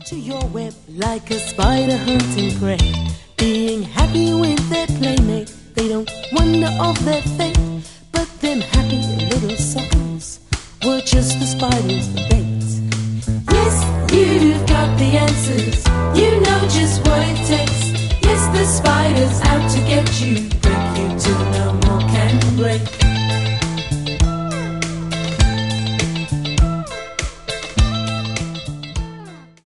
to your web like a spider hunting prey, being happy with their playmate. They don't wonder of their fate, but them happy little souls were just the spider's bait. Yes, you've got the answers, you know just what it takes. Yes, the spider's out to get you, break you till no more can break.